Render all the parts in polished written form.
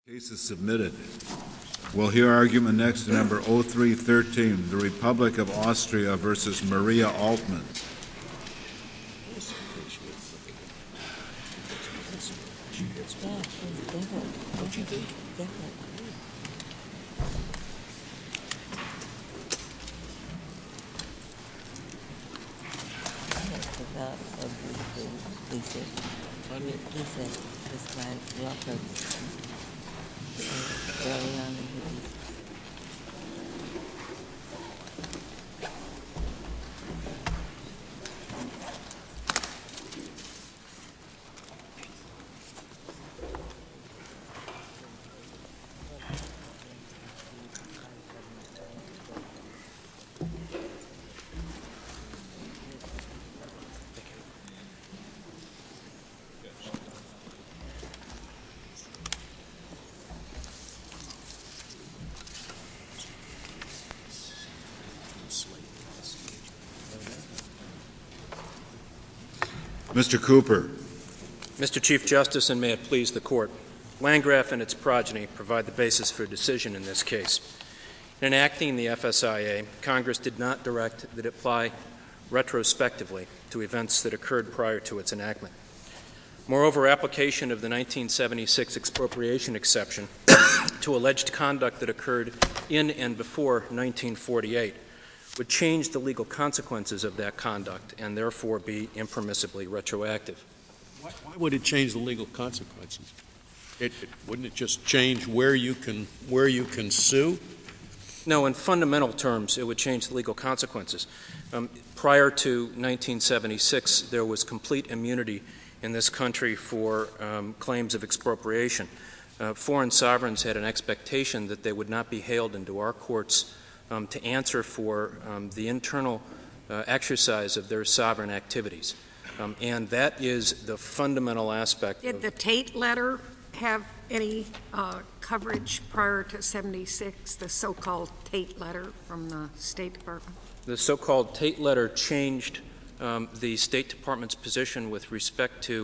Case is submitted. We'll hear argument next to number 0313, the Republic of Austria versus Maria Altman. Mr. Cooper. Mr. Chief Justice, and may it please the Court, Landgraf and its progeny provide the basis for a decision in this case. In enacting the FSIA, Congress did not direct that it apply retrospectively to events that occurred prior to its enactment. Moreover, application of the 1976 expropriation exception to alleged conduct that occurred in and before 1948 would change the legal consequences of that conduct and therefore be impermissibly retroactive. Why would it change the legal consequences? Wouldn't it just change where you can sue? No, in fundamental terms, it would change the legal consequences. Prior to 1976, there was complete immunity in this country for claims of expropriation. Foreign sovereigns had an expectation that they would not be hailed into our courts to answer for the internal exercise of their sovereign activities. And that is the fundamental aspect. Did the Tate letter have any coverage prior to 76, the so-called Tate letter from the State Department? The so-called Tate letter changed the State Department's position with respect to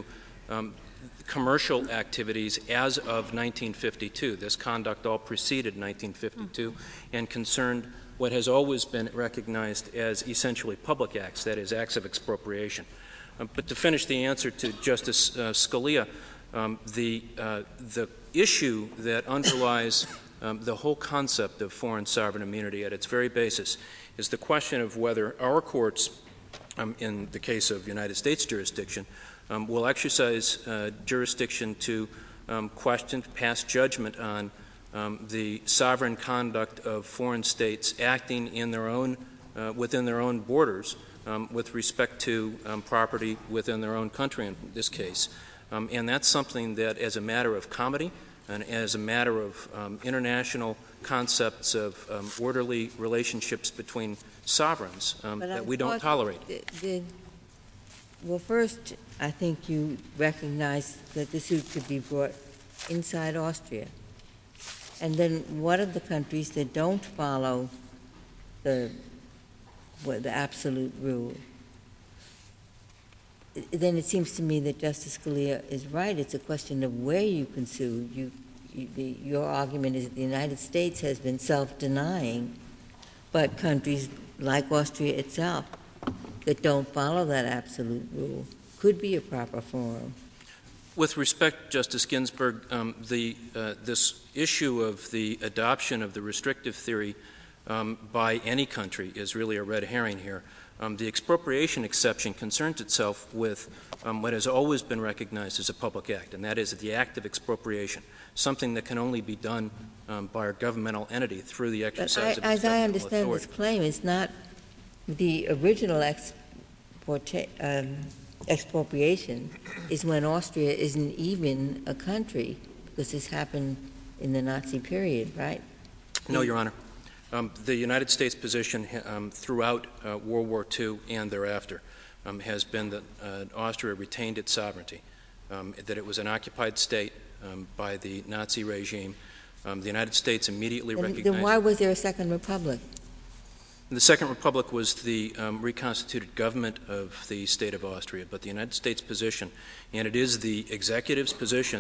commercial activities as of 1952. This conduct all preceded 1952 and concerned what has always been recognized as essentially public acts, that is, acts of expropriation. But to finish the answer to Justice Scalia, the issue that underlies the whole concept of foreign sovereign immunity at its very basis is the question of whether our courts, in the case of United States jurisdiction, will exercise jurisdiction to question, pass judgment on the sovereign conduct of foreign states acting in their own, within their own borders with respect to property within their own country in this case. And that's something that, as a matter of comedy and as a matter of international concepts of orderly relationships between sovereigns, that we don't tolerate. Well, first, I think you recognize that the suit could be brought inside Austria. And then what are the countries that don't follow the absolute rule? Then it seems to me that Justice Scalia is right. It's a question of where you can sue. Your argument is that the United States has been self-denying, but countries like Austria itself that don't follow that absolute rule could be a proper forum. With respect, Justice Ginsburg, this issue of the adoption of the restrictive theory by any country is really a red herring here. The expropriation exception concerns itself with what has always been recognized as a public act, and that is the act of expropriation, something that can only be done by a governmental entity through the exercise of its As I understand authority. this claim, it's not the original expropriation is when Austria isn't even a country, because this happened in the Nazi period, right? No, Your Honor. The United States position throughout World War II and thereafter has been that Austria retained its sovereignty, that it was an occupied state by the Nazi regime. The United States immediately recognized... Then why was there a Second Republic? The Second Republic was the reconstituted government of the state of Austria, but the United States position, and it is the executive's position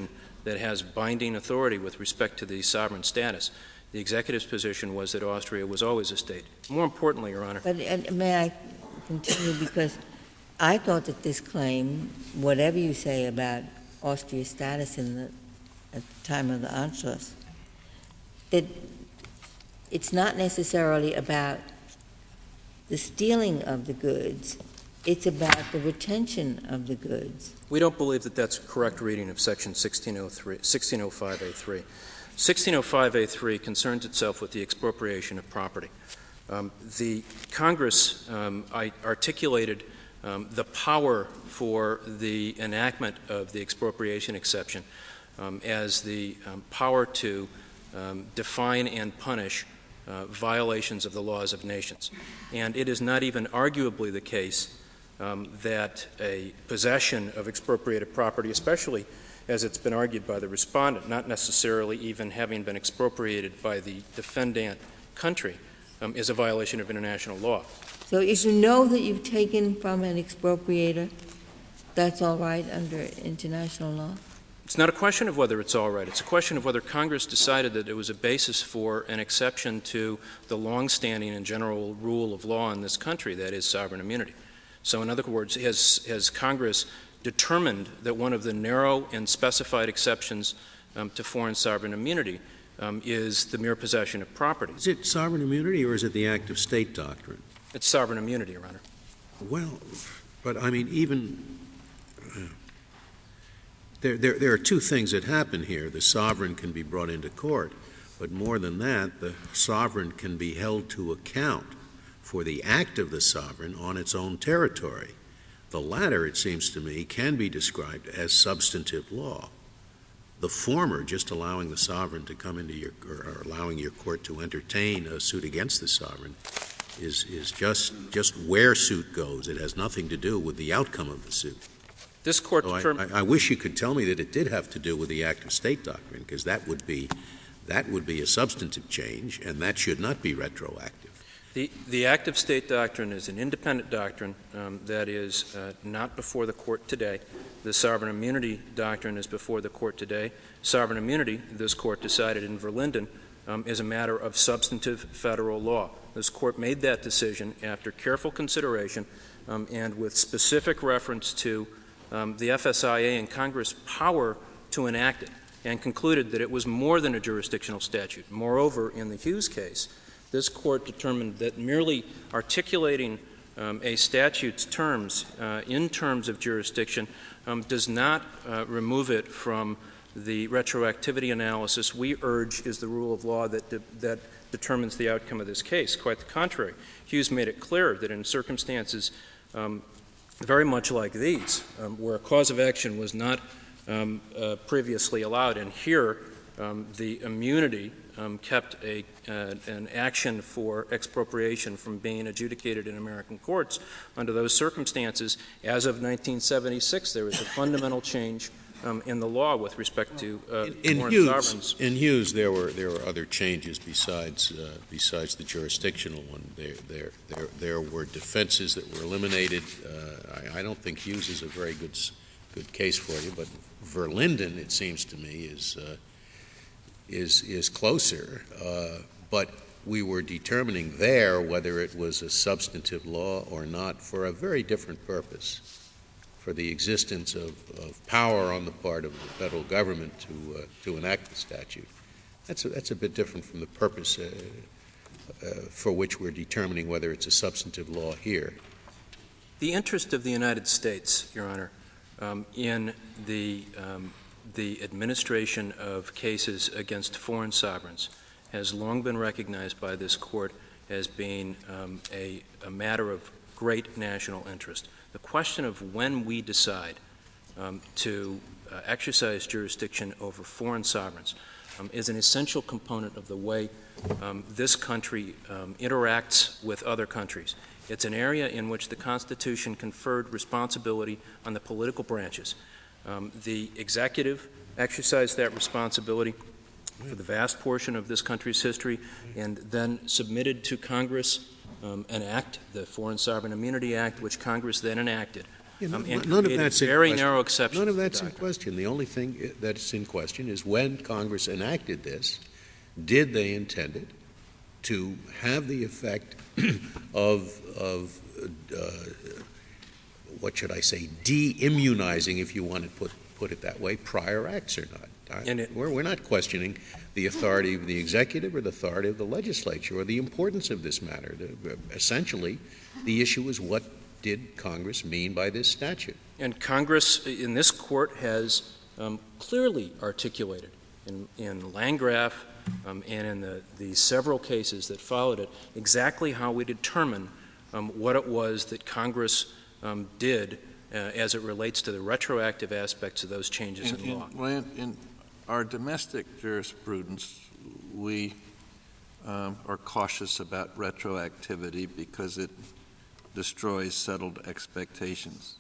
that has binding authority with respect to the sovereign status. The executive's position was that Austria was always a state. More importantly, Your Honor. But may I continue? Because I thought that this claim, whatever you say about Austria's status at the time of the Anschluss, that it's not necessarily about the stealing of the goods, it's about the retention of the goods. We don't believe that that's a correct reading of Section 1605A3. 1605A3 concerns itself with the expropriation of property. The Congress articulated the power for the enactment of the expropriation exception as the power to define and punish violations of the laws of nations. And it is not even arguably the case that a possession of expropriated property, especially as it's been argued by the respondent, not necessarily even having been expropriated by the defendant country, is a violation of international law. So if you know that you've taken from an expropriator, that's all right under international law? It's not a question of whether it's all right. It's a question of whether Congress decided that it was a basis for an exception to the longstanding and general rule of law in this country, that is sovereign immunity. So in other words, has Congress determined that one of the narrow and specified exceptions to foreign sovereign immunity is the mere possession of property? Is it sovereign immunity or is it the act of state doctrine? It's sovereign immunity, Your Honor. Well, but I mean, even there are two things that happen here. The sovereign can be brought into court, but more than that, the sovereign can be held to account for the act of the sovereign on its own territory. The latter, it seems to me, can be described as substantive law. The former, just allowing the sovereign to come into or allowing your court to entertain a suit against the sovereign, is just where suit goes. It has nothing to do with the outcome of the suit. This court So determined. I wish you could tell me that it did have to do with the act of state doctrine, because that would be a substantive change, and that should not be retroactive. The act of state doctrine is an independent doctrine that is not before the court today. The sovereign immunity doctrine is before the court today. Sovereign immunity, this court decided in Verlinden, is a matter of substantive federal law. This court made that decision after careful consideration and with specific reference to the FSIA and Congress' power to enact it, and concluded that it was more than a jurisdictional statute. Moreover, in the Hughes case, this court determined that merely articulating a statute's terms in terms of jurisdiction does not remove it from the retroactivity analysis we urge is the rule of law that determines the outcome of this case. Quite the contrary. Hughes made it clear that in circumstances very much like these, where a cause of action was not previously allowed, and here the immunity kept an action for expropriation from being adjudicated in American courts. Under those circumstances, as of 1976, there was a fundamental change in the law with respect to foreign sovereigns. In Hughes, there were other changes besides the jurisdictional one. There were defenses that were eliminated. I don't think Hughes is a very good case for you, but Verlinden, it seems to me, is closer. But we were determining there whether it was a substantive law or not for a very different purpose, for the existence of power on the part of the federal government to enact the statute. That's a bit different from the purpose for which we're determining whether it's a substantive law here. The interest of the United States, Your Honor, in the administration of cases against foreign sovereigns has long been recognized by this court as being a matter of great national interest. The question of when we decide to exercise jurisdiction over foreign sovereigns is an essential component of the way this country interacts with other countries. It's an area in which the Constitution conferred responsibility on the political branches. The executive exercised that responsibility for the vast portion of this country's history and then submitted to Congress an act, the Foreign Sovereign Immunity Act, which Congress then enacted Yeah, and none of created that's in very question. narrow exceptions. None of to the that's in doctrine. question. The only thing that's in question is when Congress enacted this, did they intend it to have the effect of what should I say, de-immunizing, if you want to put it that way, prior acts or not? We're not questioning the authority of the executive or the authority of the legislature or the importance of this matter. Essentially, the issue is what did Congress mean by this statute? And Congress in this court has clearly articulated in Landgraf and in the several cases that followed it exactly how we determine what it was that Congress did as it relates to the retroactive aspects of those changes in law. In our domestic jurisprudence, we are cautious about retroactivity because it destroys settled expectations.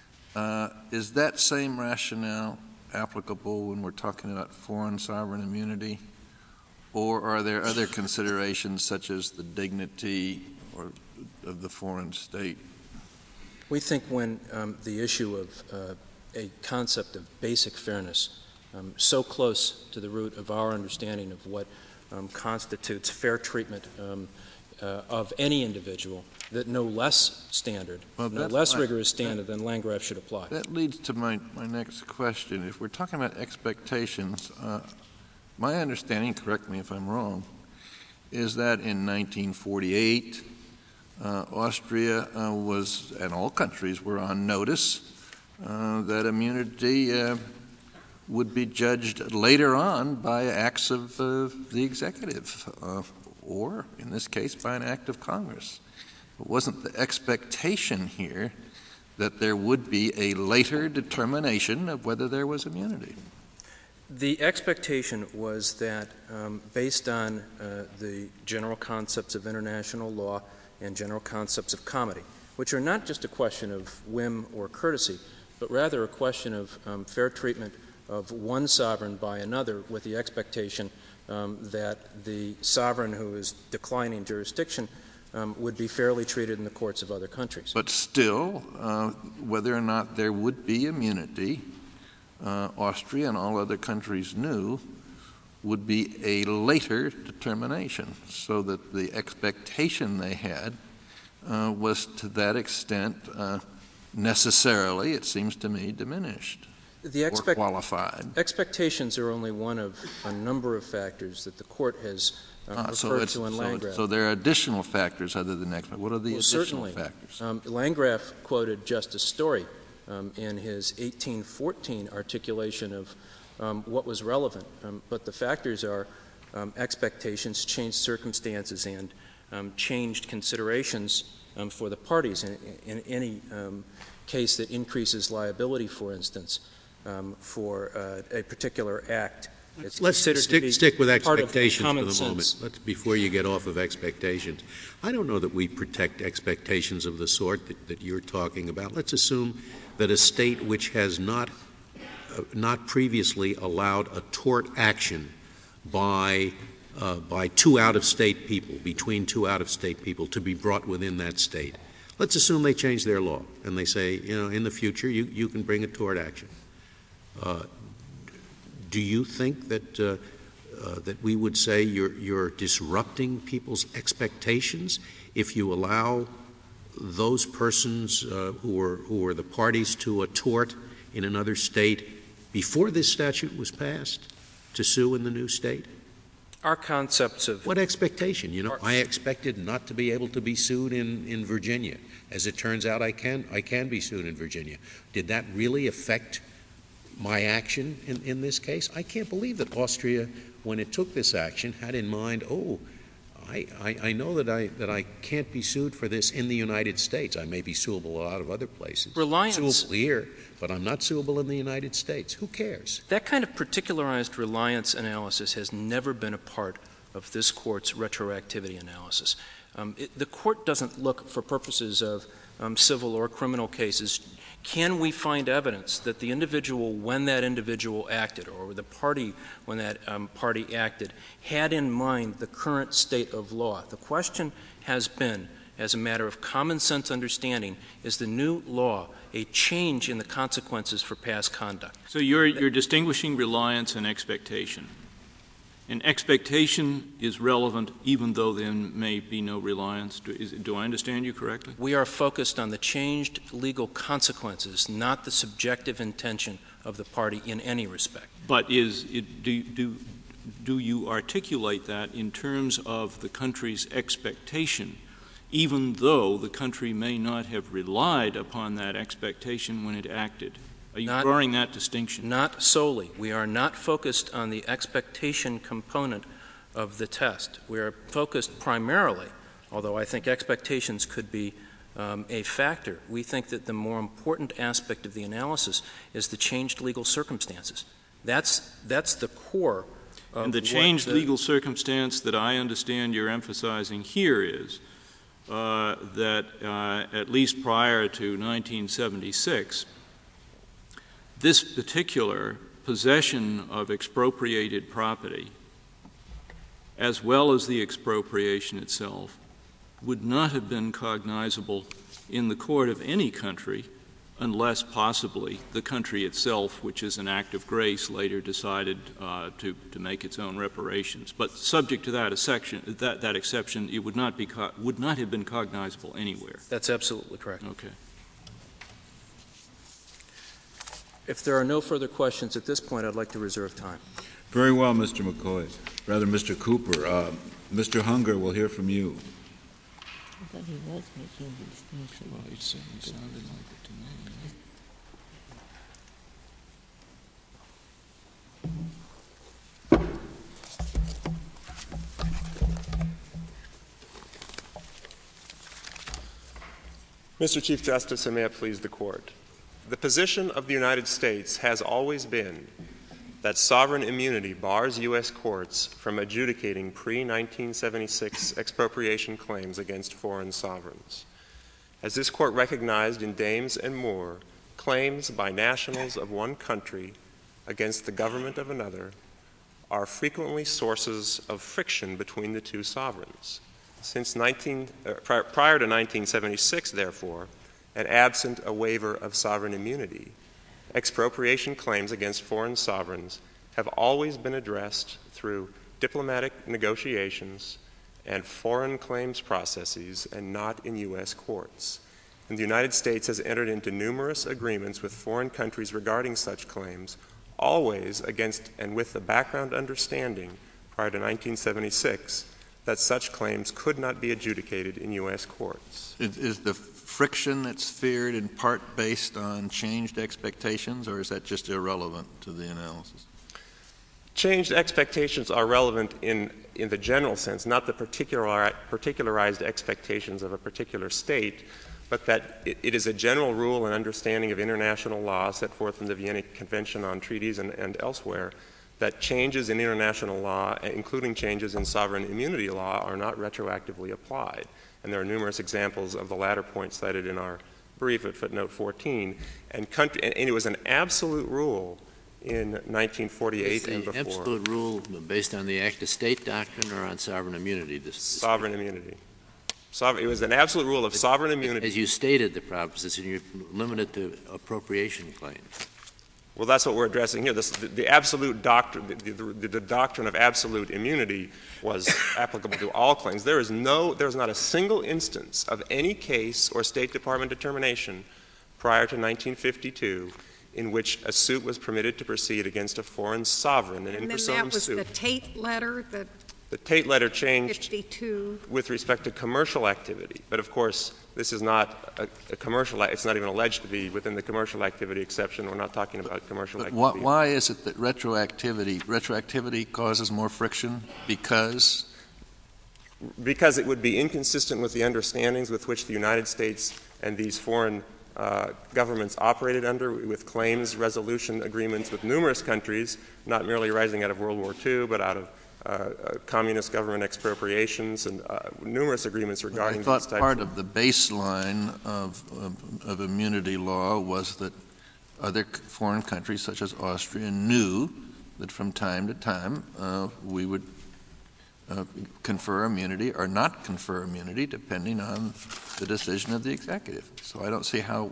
Is that same rationale applicable when we're talking about foreign sovereign immunity? Or are there other considerations such as the dignity of the foreign state? We think when the issue of a concept of basic fairness, so close to the root of our understanding of what constitutes fair treatment of any individual, that no less standard, no less rigorous standard than Landgraf should apply. That leads to my next question. If we're talking about expectations, my understanding, correct me if I'm wrong, is that in 1948, Austria was, and all countries were on notice, that immunity would be judged later on by acts of the executive, or, in this case, by an act of Congress. It wasn't the expectation here that there would be a later determination of whether there was immunity. The expectation was that, based on the general concepts of international law and general concepts of comity, which are not just a question of whim or courtesy, but rather a question of fair treatment of one sovereign by another, with the expectation that the sovereign who is declining jurisdiction would be fairly treated in the courts of other countries. But still, whether or not there would be immunity, Austria and all other countries knew would be a later determination, so that the expectation they had was to that extent necessarily, it seems to me, diminished or qualified. Expectations are only one of a number of factors that the court has referred to in Landgraf. So there are additional factors other than expectations. What are the additional factors? Landgraf quoted Justice Story in his 1814 articulation of what was relevant. But the factors are expectations, changed circumstances, and changed considerations for the parties in any case that increases liability, for instance, for a particular act. Let's stick with expectations for the sense. moment. Before you get off of expectations. I don't know that we protect expectations of the sort that you're talking about. Let's assume that a state which has not previously allowed a tort action by two out-of-state people, between two out-of-state people, to be brought within that state. Let's assume they change their law and they say, in the future you can bring a tort action. Do you think that we would say you're disrupting people's expectations if you allow those persons who are the parties to a tort in another state before this statute was passed to sue in the new state? Our concepts of what expectation? I expected not to be able to be sued in Virginia. As it turns out, I can be sued in Virginia. Did that really affect my action in this case? I can't believe that Austria, when it took this action, had in mind, I know that I can't be sued for this in the United States. I may be suable a lot of other places. Suable here, but I'm not suable in the United States. Who cares? That kind of particularized reliance analysis has never been a part of this Court's retroactivity analysis. The Court doesn't look, for purposes of civil or criminal cases, can we find evidence that the individual, when that individual acted, or the party, when that party acted, had in mind the current state of law? The question has been, as a matter of common sense understanding is the new law a change in the consequences for past conduct. So you're distinguishing reliance and expectation. And expectation is relevant even though there may be no reliance. Do I understand you correctly? We are focused on the changed legal consequences, not the subjective intention of the party in any respect. But do you articulate that in terms of the country's expectation, even though the country may not have relied upon that expectation when it acted? Are you drawing that distinction? Not solely. We are not focused on the expectation component of the test. We are focused primarily, although I think expectations could be a factor. We think that the more important aspect of the analysis is the changed legal circumstances. That's the core of and the changed legal circumstance that I understand you're emphasizing here is that at least prior to 1976, this particular possession of expropriated property, as well as the expropriation itself, would not have been cognizable in the court of any country unless possibly the country itself, which is an act of grace, later decided to make its own reparations. But subject to that exception, it would not have been cognizable anywhere. That's absolutely correct. Okay. If there are no further questions at this point, I'd like to reserve time. Very well, Mr. McCoy. Rather, Mr. Cooper. Mr. Hunger, we'll hear from you. I thought he was making the distinction. Well, it certainly sounded like it to me. Mr. Chief Justice, and may it please the Court. The position of the United States has always been that sovereign immunity bars U.S. courts from adjudicating pre-1976 expropriation claims against foreign sovereigns. As this Court recognized in Dames and Moore, claims by nationals of one country against the government of another are frequently sources of friction between the two sovereigns. Prior to 1976, therefore, and absent a waiver of sovereign immunity, expropriation claims against foreign sovereigns have always been addressed through diplomatic negotiations and foreign claims processes and not in U.S. courts. And the United States has entered into numerous agreements with foreign countries regarding such claims, always against and with the background understanding prior to 1976 that such claims could not be adjudicated in U.S. courts. Is the friction that's feared in part based on changed expectations, or is that just irrelevant to the analysis? Changed expectations are relevant in the general sense, not the particularized expectations of a particular state, but that it is a general rule and understanding of international law set forth in the Vienna Convention on Treaties and elsewhere that changes in international law, including changes in sovereign immunity law, are not retroactively applied. And there are numerous examples of the latter point cited in our brief at footnote 14. And it was an absolute rule in 1948 and before. Absolute rule based on the Act of State doctrine or on sovereign immunity? Sovereign immunity. It was an absolute rule of sovereign immunity. As you stated the proposition, you're limited to appropriation claims. Well, that's what we're addressing here. The absolute doctrine, the doctrine of absolute immunity was applicable to all claims. There is not a single instance of any case or State Department determination prior to 1952 in which a suit was permitted to proceed against a foreign sovereign. And then that was the Tate letter that the Tate letter changed 52 with respect to commercial activity. But of course, this is not a commercial, it's not even alleged to be within the commercial activity exception. We're not talking about commercial activity. Why is it that retroactivity causes more friction? Because it would be inconsistent with the understandings with which the United States and these foreign governments operated under, with claims resolution agreements with numerous countries, not merely arising out of World War II, but out of communist government expropriations and numerous agreements regarding these types. I thought part of the baseline of immunity law was that other foreign countries, such as Austria, knew that from time to time we would confer immunity or not confer immunity depending on the decision of the executive. So I don't see how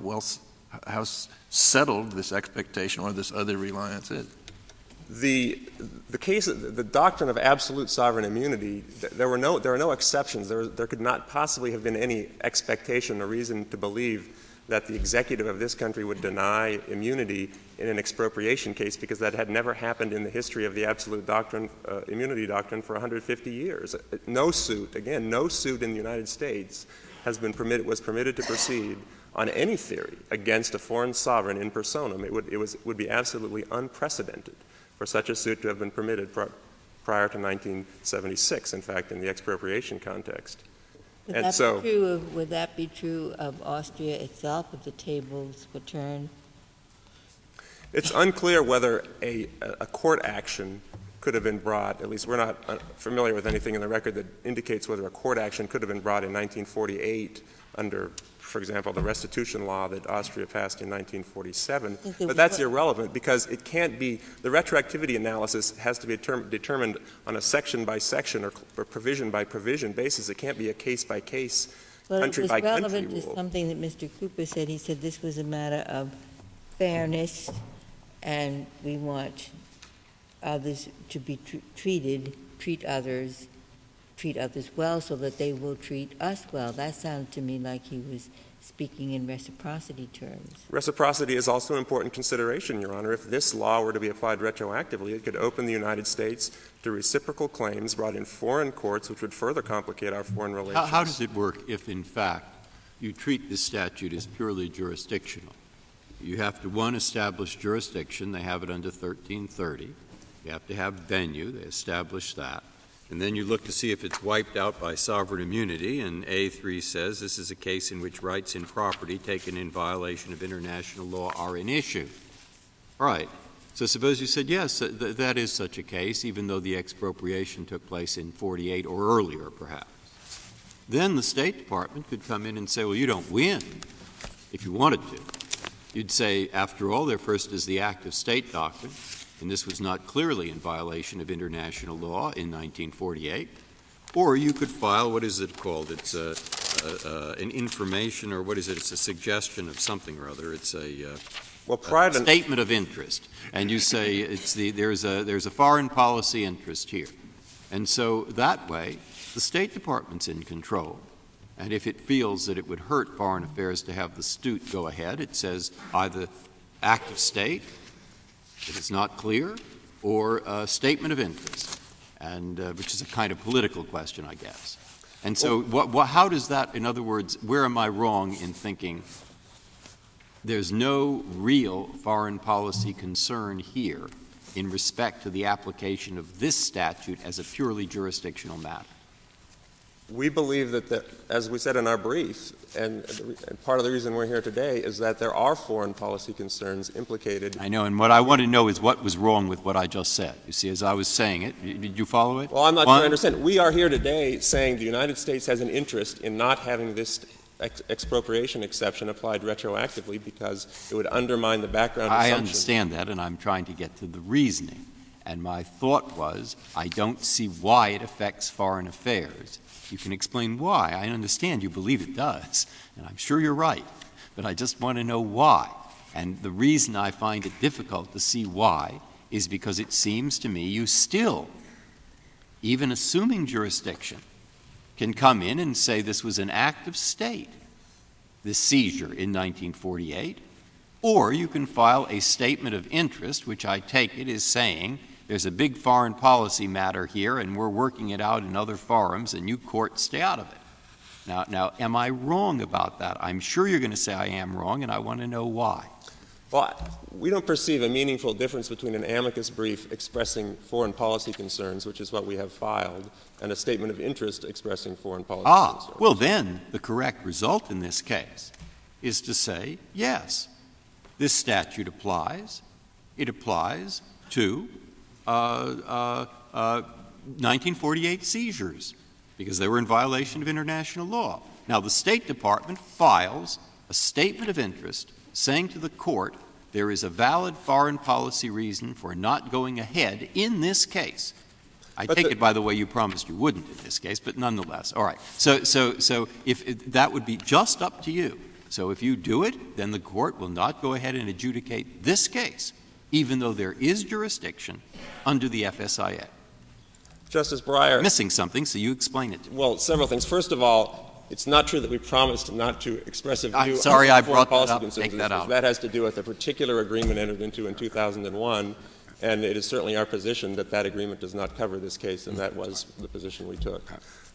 settled this expectation or this other reliance is. The doctrine of absolute sovereign immunity, there are no exceptions. There could not possibly have been any expectation or reason to believe that the executive of this country would deny immunity in an expropriation case, because that had never happened in the history of the absolute immunity doctrine for 150 years. No suit in the United States was permitted to proceed on any theory against a foreign sovereign in personam. It would be absolutely unprecedented for such a suit to have been permitted prior to 1976, in fact, in the expropriation context. Would that be true of Austria itself if the tables were turned? It's unclear whether a court action could have been brought. At least we're not familiar with anything in the record that indicates whether a court action could have been brought in 1948 under, for example, the restitution law that Austria passed in 1947. But that's irrelevant, because it can't be — the retroactivity analysis has to be determined on a section-by-section or provision-by-provision basis. It can't be a case-by-case, country-by-country rule. Well, it was relevant to something that Mr. Cooper said. He said this was a matter of fairness, and we want others to be treat others well so that they will treat us well. That sounded to me like he was speaking in reciprocity terms. Reciprocity is also an important consideration, Your Honor. If this law were to be applied retroactively, it could open the United States to reciprocal claims brought in foreign courts, which would further complicate our foreign relations. How does it work if, in fact, you treat this statute as purely jurisdictional? You have to, one, establish jurisdiction. They have it under 1330. You have to have venue. They establish that. And then you look to see if it's wiped out by sovereign immunity, and A3 says this is a case in which rights in property taken in violation of international law are an issue. Right. So suppose you said, yes, that is such a case, even though the expropriation took place in 48 or earlier, perhaps. Then the State Department could come in and say, well, you don't win, if you wanted to. You'd say, after all, there first is the act of state doctrine, and this was not clearly in violation of international law in 1948. Or you could file, what is it called? It's an information, or what is it? It's a suggestion of something or other. It's a statement of interest. And you say there's a foreign policy interest here. And so that way, the State Department's in control. And if it feels that it would hurt foreign affairs to have the suit go ahead, it says either act of state, if it's not clear, or a statement of interest, and which is a kind of political question, I guess. And so how does that, in other words, where am I wrong in thinking there's no real foreign policy concern here in respect to the application of this statute as a purely jurisdictional matter? We believe that, as we said in our brief, and part of the reason we're here today is that there are foreign policy concerns implicated. I know, and what I want to know is what was wrong with what I just said. You see, as I was saying it, did you follow it? Well, I'm not sure I understand. We are here today saying the United States has an interest in not having this expropriation exception applied retroactively because it would undermine the background assumption. I understand that, and I'm trying to get to the reasoning. And my thought was, I don't see why it affects foreign affairs. You can explain why. I understand you believe it does, and I'm sure you're right, but I just want to know why. And the reason I find it difficult to see why is because it seems to me you still, even assuming jurisdiction, can come in and say this was an act of state, this seizure in 1948, or you can file a statement of interest, which I take it is saying there's a big foreign policy matter here, and we're working it out in other forums, and you courts stay out of it. Now, am I wrong about that? I'm sure you're going to say I am wrong, and I want to know why. Well, we don't perceive a meaningful difference between an amicus brief expressing foreign policy concerns, which is what we have filed, and a statement of interest expressing foreign policy concerns. Well, then the correct result in this case is to say, yes, this statute applies. It applies to 1948 seizures because they were in violation of international law. Now, the State Department files a statement of interest saying to the court there is a valid foreign policy reason for not going ahead in this case. I take it, by the way, you promised you wouldn't in this case, but nonetheless. All right. So if that would be just up to you. So if you do it, then the court will not go ahead and adjudicate this case, even though there is jurisdiction under the FSIA. Justice Breyer. Missing something, so you explain it. Well, several things. First of all, it's not true that we promised not to express a view. I'm sorry I brought that up. Concerns. Take that out. That has to do with a particular agreement entered into in 2001, and it is certainly our position that that agreement does not cover this case, and that was the position we took.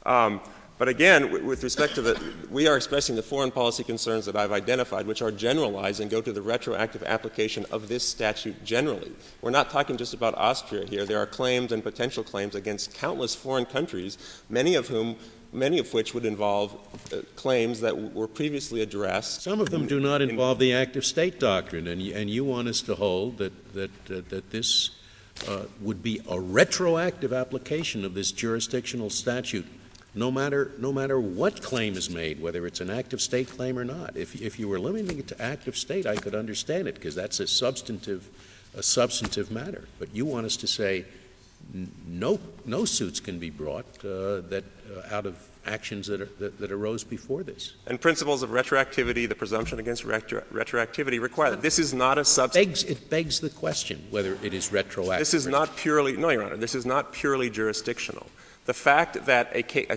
But again, with respect to we are expressing the foreign policy concerns that I've identified, which are generalized and go to the retroactive application of this statute generally. We're not talking just about Austria here. There are claims and potential claims against countless foreign countries, many of which would involve claims that were previously addressed. Some of them do not involve the active state doctrine, and you want us to hold that this would be a retroactive application of this jurisdictional statute, no matter what claim is made, whether it's an active state claim or not. If you were limiting it to active state, I could understand it, because that's a substantive matter. But you want us to say no suits can be brought out of actions that arose before this. And principles of retroactivity, the presumption against retroactivity require that. This is not a substance. It begs the question whether it is retroactive. This is not purely — no, Your Honor, this is not purely jurisdictional. The fact that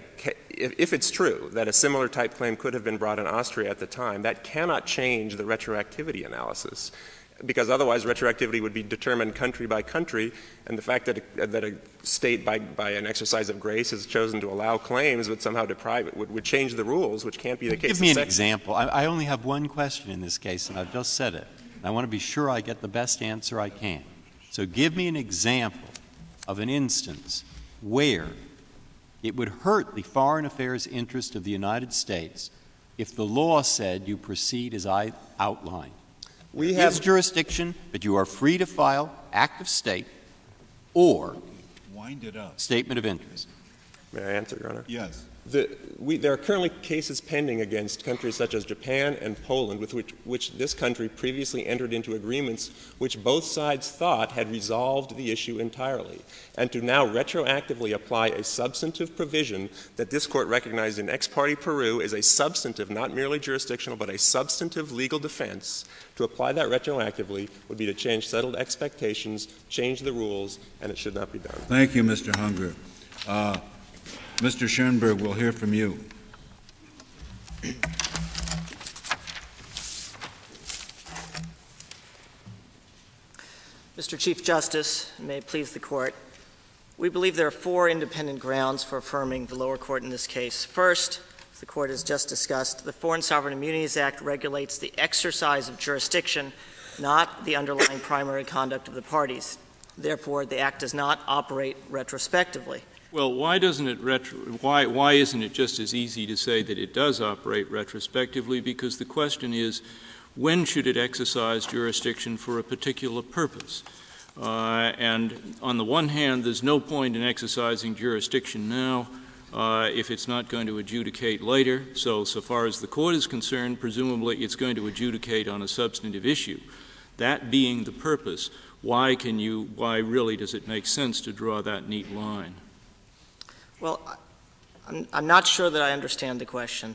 if it's true that a similar type claim could have been brought in Austria at the time, that cannot change the retroactivity analysis, because otherwise retroactivity would be determined country by country, and the fact that a state by an exercise of grace has chosen to allow claims would somehow deprive it, would change the rules, which can't be the case. Give me an example. I only have one question in this case, and I've just said it. I want to be sure I get the best answer I can. So give me an example of an instance where it would hurt the foreign affairs interest of the United States if the law said you proceed as I outlined. We have jurisdiction, but you are free to file act of state or wind it up. Statement of interest. May I answer, Your Honor? Yes. There are currently cases pending against countries such as Japan and Poland with which this country previously entered into agreements which both sides thought had resolved the issue entirely. And to now retroactively apply a substantive provision that this Court recognized in Ex parte Peru as a substantive, not merely jurisdictional, but a substantive legal defense, to apply that retroactively would be to change settled expectations, change the rules, and it should not be done. Thank you, Mr. Hunger. Mr. Schoenberg, we'll hear from you. Mr. Chief Justice, and may it please the Court, we believe there are four independent grounds for affirming the lower court in this case. First, as the Court has just discussed, the Foreign Sovereign Immunities Act regulates the exercise of jurisdiction, not the underlying primary conduct of the parties. Therefore, the Act does not operate retrospectively. Well, why isn't it just as easy to say that it does operate retrospectively? Because the question is, when should it exercise jurisdiction for a particular purpose? And on the one hand, there's no point in exercising jurisdiction now if it's not going to adjudicate later. So far as the Court is concerned, presumably it's going to adjudicate on a substantive issue. That being the purpose, why really does it make sense to draw that neat line? Well, I'm not sure that I understand the question.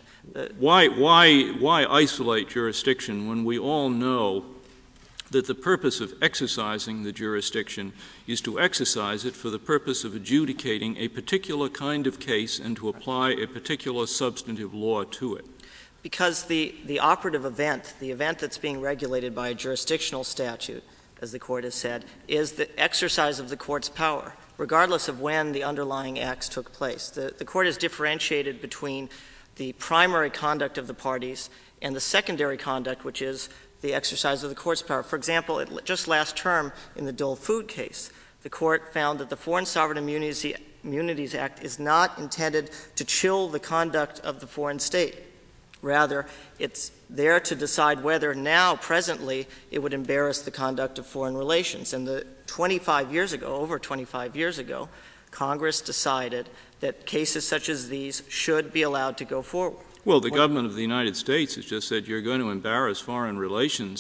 Why isolate jurisdiction when we all know that the purpose of exercising the jurisdiction is to exercise it for the purpose of adjudicating a particular kind of case and to apply a particular substantive law to it? Because the operative event, the event that's being regulated by a jurisdictional statute, as the Court has said, is the exercise of the Court's power, regardless of when the underlying acts took place. The Court has differentiated between the primary conduct of the parties and the secondary conduct, which is the exercise of the Court's power. For example, just last term in the Dole Food case, the Court found that the Foreign Sovereign Immunities Act is not intended to chill the conduct of the foreign state. Rather, it's there to decide whether now, presently, it would embarrass the conduct of foreign relations. And over 25 years ago, Congress decided that cases such as these should be allowed to go forward. Well, the government of the United States has just said you're going to embarrass foreign relations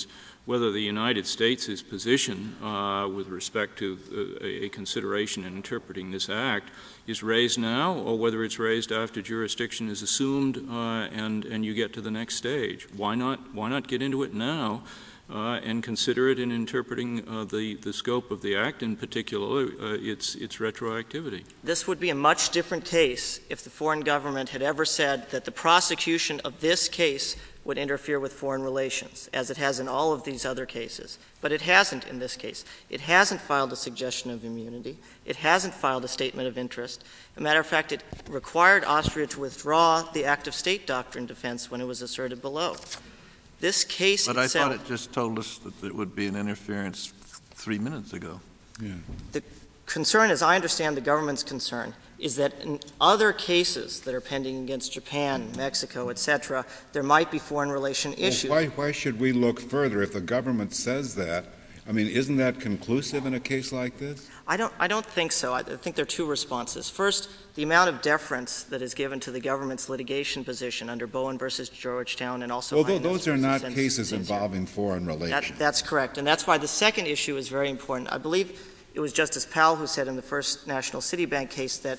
whether the United States' position with respect to a consideration in interpreting this act is raised now, or whether it's raised after jurisdiction is assumed and you get to the next stage. Why not get into it now and consider it in interpreting the scope of the act, in particular its retroactivity? This would be a much different case if the foreign government had ever said that the prosecution of this case would interfere with foreign relations, as it has in all of these other cases. But it hasn't in this case. It hasn't filed a suggestion of immunity. It hasn't filed a statement of interest. As a matter of fact, it required Austria to withdraw the act of state doctrine defense when it was asserted below. This case But itself— I thought it just told us that it would be an interference 3 minutes ago. Yeah. The concern, as I understand the government's concern, is that in other cases that are pending against Japan, Mexico, etc., there might be foreign relation issues. Why should we look further if the government says that? I mean, isn't that conclusive in a case like this? I don't think so. I think there are two responses. First, the amount of deference that is given to the government's litigation position under Bowen versus Georgetown and also— Well, those are not cases involving foreign relations. That's correct. And that's why the second issue is very important. I believe it was Justice Powell who said in the First National Citibank case that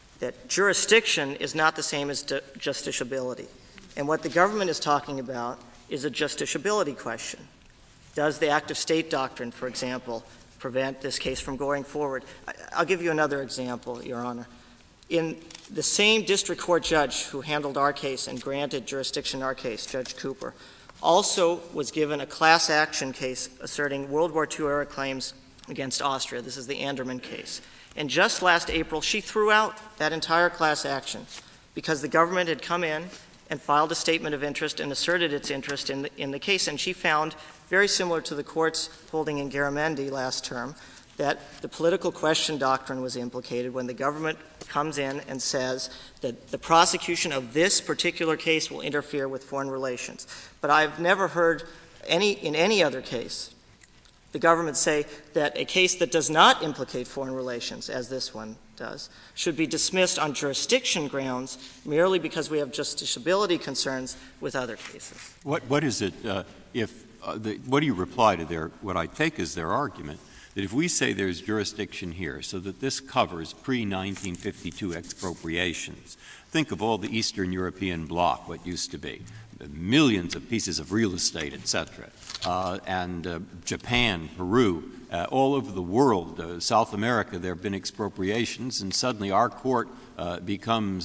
jurisdiction is not the same as justiciability. And what the government is talking about is a justiciability question. Does the act of state doctrine, for example, prevent this case from going forward? I'll give you another example, Your Honor. In the same district court judge who handled our case and granted jurisdiction in our case, Judge Cooper, also was given a class action case asserting World War II-era claims against Austria. This is the Anderman case. And just last April, she threw out that entire class action because the government had come in and filed a statement of interest and asserted its interest in the case. And she found, very similar to the court's holding in Garamendi last term, that the political question doctrine was implicated when the government comes in and says that the prosecution of this particular case will interfere with foreign relations. But I've never heard in any other case the government say that a case that does not implicate foreign relations, as this one does, should be dismissed on jurisdiction grounds merely because we have justiciability concerns with other cases. What is it what do you reply to what I take is their argument, that if we say there's jurisdiction here so that this covers pre-1952 expropriations, think of all the Eastern European bloc, what used to be, millions of pieces of real estate, etc., and Japan, Peru, all over the world, South America, there have been expropriations, and suddenly our court become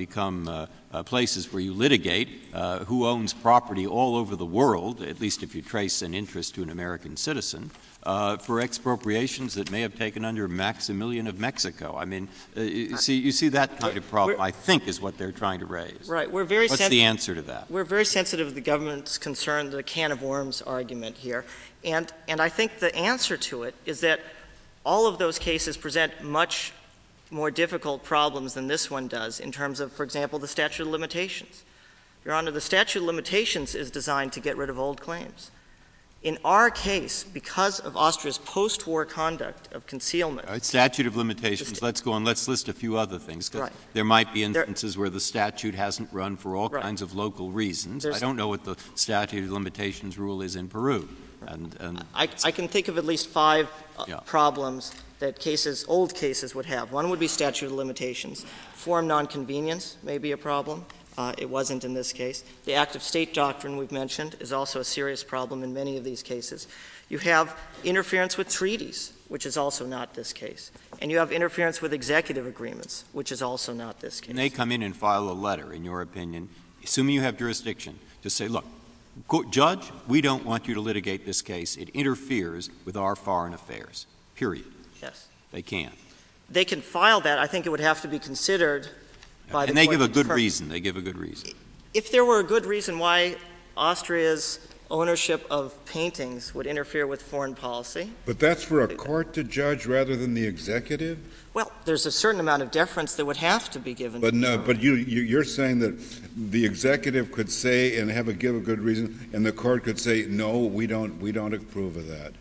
places where you litigate who owns property all over the world, at least if you trace an interest to an American citizen, for expropriations that may have taken under Maximilian of Mexico. I mean, you see that kind of problem, I think, is what they're trying to raise. Right. What's the answer to that? We're very sensitive to the government's concern, the can of worms argument here. And I think the answer to it is that all of those cases present much more difficult problems than this one does in terms of, for example, the statute of limitations. Your Honor, the statute of limitations is designed to get rid of old claims. In our case, because of Austria's post-war conduct of concealment— All right, statute of limitations. Let's go on. Let's list a few other things. Right. There might be instances where the statute hasn't run for all Right. kinds of local reasons. I don't know what the statute of limitations rule is in Peru. And I can think of at least 5 Yeah. problems that old cases would have. One would be statute of limitations. Forum nonconvenience may be a problem. It wasn't in this case. The act of state doctrine we've mentioned is also a serious problem in many of these cases. You have interference with treaties, which is also not this case. And you have interference with executive agreements, which is also not this case. And they come in and file a letter, in your opinion, assuming you have jurisdiction, to say, look, Judge, we don't want you to litigate this case. It interferes with our foreign affairs, period. Yes. They can. They can file that. I think it would have to be considered by the And they court give a good to reason. They give a good reason. If there were a good reason why Austria's ownership of paintings would interfere with foreign policy. But that's for a court to judge rather than the executive? Well, there's a certain amount of deference that would have to be given. But no, but you're saying that the executive could say and give a good reason, and the court could say, no, we don't approve of that.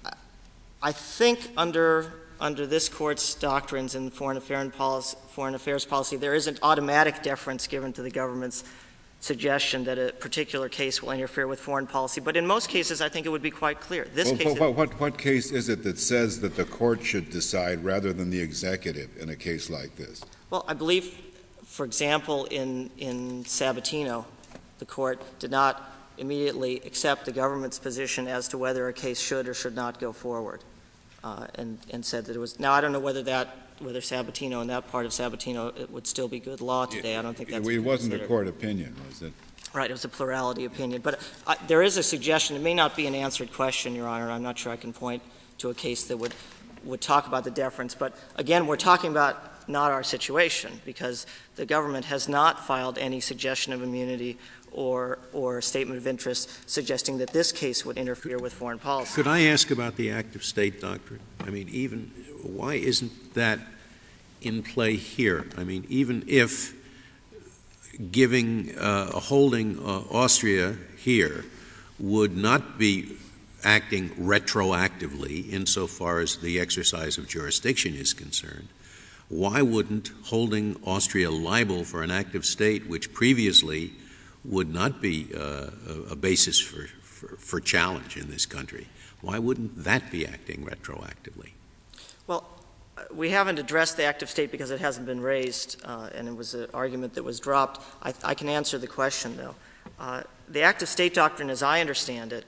I think under this court's doctrines in foreign affairs policy, there is an automatic deference given to the government's suggestion that a particular case will interfere with foreign policy. But in most cases, I think it would be quite clear. This case, what case is it that says that the court should decide rather than the executive in a case like this? Well, I believe, for example, in Sabatino, the court did not immediately accept the government's position as to whether a case should or should not go forward, and said that it was. Now, I don't know whether Sabatino and that part of Sabatino it would still be good law today. I don't think that's. It wasn't a court opinion, was it? Right, it was a plurality opinion. But there is a suggestion. It may not be an answered question, Your Honor. I'm not sure I can point to a case that would talk about the deference. But again, we're talking about not our situation, because the government has not filed any suggestion of immunity or statement of interest suggesting that this case would interfere with foreign policy. Could I ask about the active state doctrine? I mean, even why isn't that in play here? I mean, even if holding Austria here would not be acting retroactively insofar as the exercise of jurisdiction is concerned, why wouldn't holding Austria liable for an active state which previously would not be a basis for challenge in this country? Why wouldn't that be acting retroactively? Well, we haven't addressed the active state because it hasn't been raised, and it was an argument that was dropped. I can answer the question, though. The active state doctrine, as I understand it,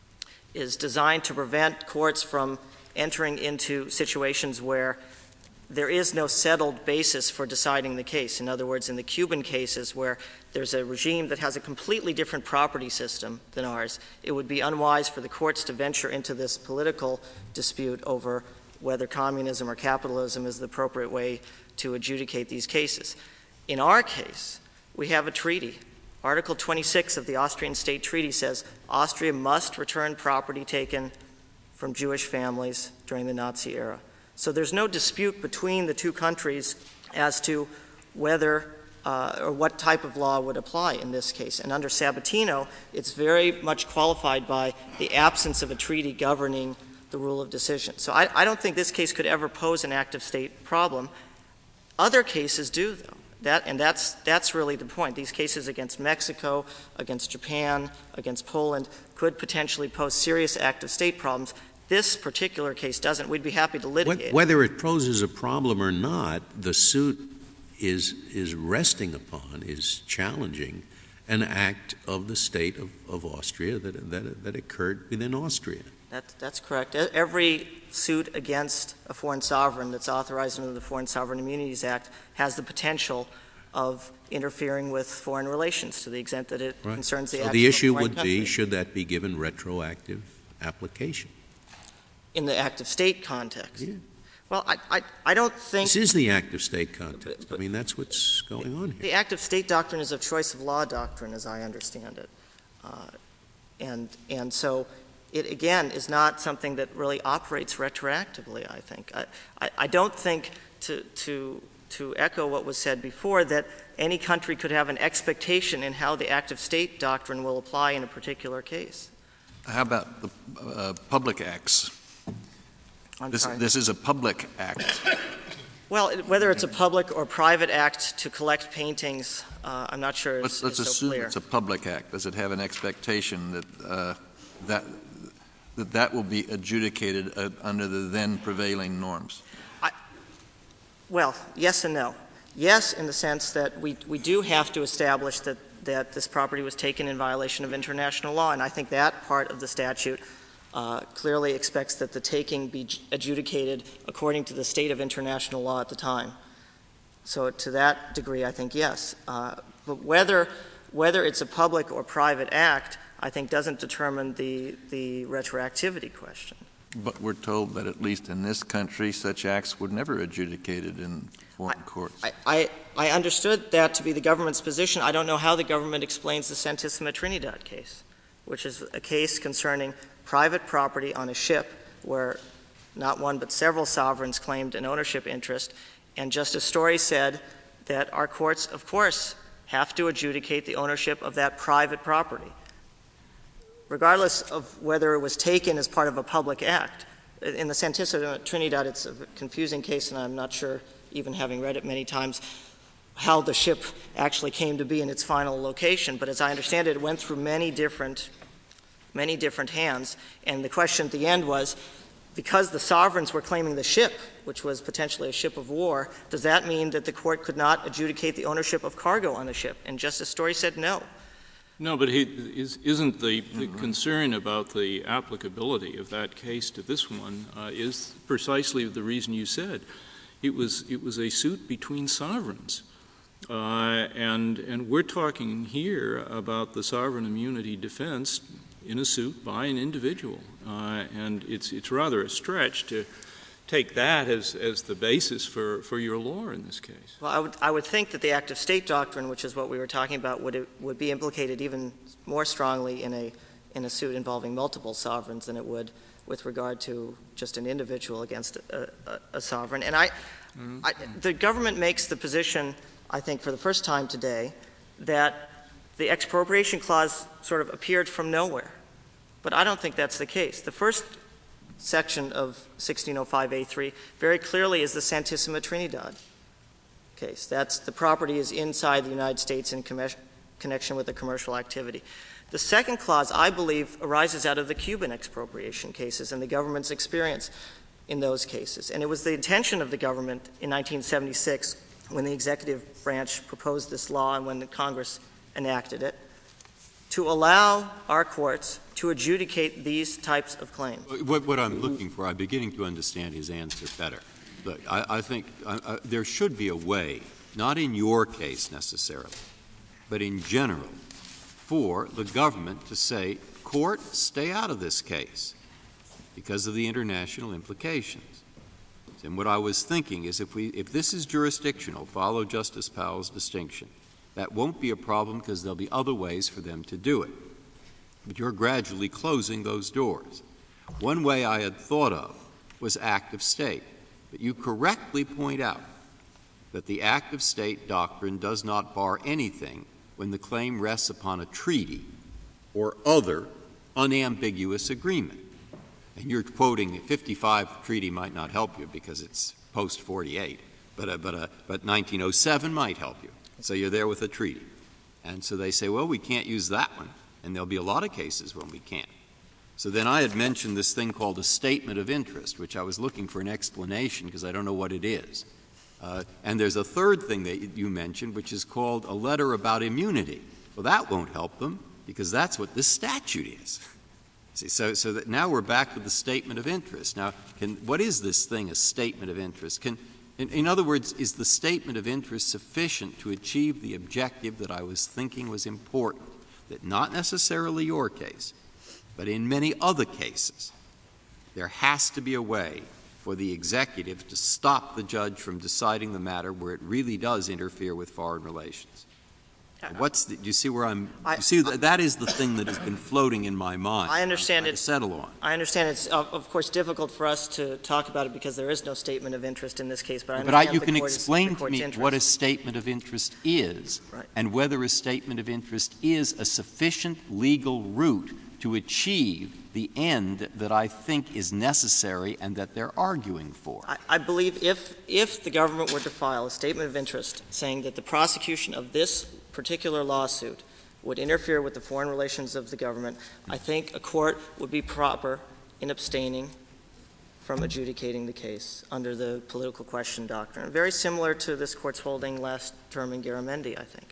is designed to prevent courts from entering into situations where there is no settled basis for deciding the case. In other words, in the Cuban cases where there's a regime that has a completely different property system than ours, it would be unwise for the courts to venture into this political dispute over whether communism or capitalism is the appropriate way to adjudicate these cases. In our case, we have a treaty. Article 26 of the Austrian State Treaty says Austria must return property taken from Jewish families during the Nazi era. So there's no dispute between the two countries as to whether or what type of law would apply in this case. And under Sabatino, it's very much qualified by the absence of a treaty governing the rule of decision. So I don't think this case could ever pose an active state problem. Other cases do, though. That's really the point. These cases against Mexico, against Japan, against Poland could potentially pose serious active state problems. This particular case doesn't. We'd be happy to litigate. Whether it poses a problem or not, the suit is resting upon, is challenging an act of the state of Austria that occurred within Austria. That's correct. Every suit against a foreign sovereign that's authorized under the Foreign Sovereign Immunities Act has the potential of interfering with foreign relations to the extent that it concerns the action of a foreign country. So the issue would be, should that be given retroactive application? In the active state context? Yeah. Well, I don't think... This is the active state context. I mean, that's what's going on here. The active state doctrine is a choice of law doctrine, as I understand it. And so it, again, is not something that really operates retroactively, I think. I don't think, to echo what was said before, that any country could have an expectation in how the active state doctrine will apply in a particular case. How about the public acts? This is a public act. Well, whether it's a public or private act to collect paintings, I'm not sure Let's assume it's a public act. Does it have an expectation that will be adjudicated under the then prevailing norms? Well, yes and no. Yes, in the sense that we do have to establish that this property was taken in violation of international law, and I think that part of the statute clearly expects that the taking be adjudicated according to the state of international law at the time. So to that degree, I think yes. But whether it's a public or private act, I think doesn't determine the retroactivity question. But we're told that at least in this country, such acts were never adjudicated in foreign courts. I understood that to be the government's position. I don't know how the government explains the Santissima Trinidad case, which is a case concerning private property on a ship where not one but several sovereigns claimed an ownership interest, and Justice Story said that our courts, of course, have to adjudicate the ownership of that private property, regardless of whether it was taken as part of a public act. In the Santissima Trinidad, it's a confusing case, and I'm not sure, even having read it many times, how the ship actually came to be in its final location. But as I understand it, it went through many different hands. And the question at the end was, because the sovereigns were claiming the ship, which was potentially a ship of war, does that mean that the court could not adjudicate the ownership of cargo on the ship? And Justice Story said no. No, but isn't the concern about the applicability of that case to this one is precisely the reason you said. It was a suit between sovereigns. And we're talking here about the sovereign immunity defense in a suit by an individual. And it's rather a stretch to take that as the basis for your law in this case. Well, I would think that the act of state doctrine, which is what we were talking about, would be implicated even more strongly in a suit involving multiple sovereigns than it would with regard to just an individual against a sovereign. And the government makes the position, I think for the first time today, that the expropriation clause sort of appeared from nowhere. But I don't think that's the case. The first section of 1605A3 very clearly is the Santissima Trinidad case. That's the property is inside the United States in connection with a commercial activity. The second clause, I believe, arises out of the Cuban expropriation cases and the government's experience in those cases. And it was the intention of the government in 1976 when the executive branch proposed this law and when the Congress enacted it, to allow our courts to adjudicate these types of claims. What I'm looking for, I'm beginning to understand his answer better. Look, I think there should be a way, not in your case necessarily, but in general, for the government to say, court, stay out of this case because of the international implications. And what I was thinking is if this is jurisdictional, follow Justice Powell's distinction, that won't be a problem because there'll be other ways for them to do it. But you're gradually closing those doors. One way I had thought of was act of state. But you correctly point out that the act of state doctrine does not bar anything when the claim rests upon a treaty or other unambiguous agreement. And you're quoting 55 treaty might not help you because it's post-48, but 1907 might help you. So you're there with a treaty. And so they say, well, we can't use that one. And there'll be a lot of cases when we can't. So then I had mentioned this thing called a statement of interest, which I was looking for an explanation because I don't know what it is. And there's a third thing that you mentioned, which is called a letter about immunity. Well, that won't help them because that's what this statute is. See, so that now we're back to the statement of interest. Now, what is this thing, a statement of interest? In other words, is the statement of interest sufficient to achieve the objective that I was thinking was important, that not necessarily your case, but in many other cases, there has to be a way for the executive to stop the judge from deciding the matter where it really does interfere with foreign relations? Do you see where that is the thing that has been floating in my mind. I understand it. Settle on. I understand it's, of course, difficult for us to talk about it because there is no statement of interest in this case. But you can explain to me what a statement of interest is, right, and whether a statement of interest is a sufficient legal route to achieve the end that I think is necessary and that they're arguing for. I believe if the government were to file a statement of interest saying that the prosecution of this particular lawsuit would interfere with the foreign relations of the government, I think a court would be proper in abstaining from adjudicating the case under the political question doctrine. Very similar to this Court's holding last term in Garamendi, I think.